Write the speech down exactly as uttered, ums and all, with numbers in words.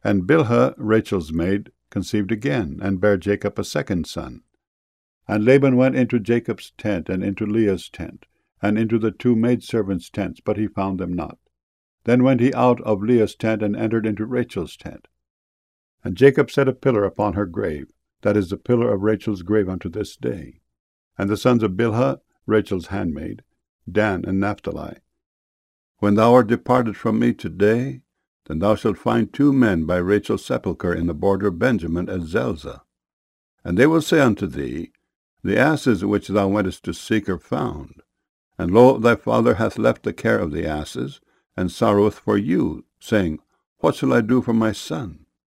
And Bilhah, Rachel's maid, conceived again, and bare Jacob a second son. And Laban went into Jacob's tent, and into Leah's tent, and into the two maidservants' tents, but he found them not. Then went he out of Leah's tent, and entered into Rachel's tent. And Jacob set a pillar upon her grave, that is the pillar of Rachel's grave unto this day. And the sons of Bilhah, Rachel's handmaid, Dan and Naphtali. When thou art departed from me today, then thou shalt find two men by Rachel's sepulchre in the border of Benjamin at Zelzah. And they will say unto thee, The asses which thou wentest to seek are found. And lo, thy father hath left the care of the asses, and sorroweth for you, saying, What shall I do for my son?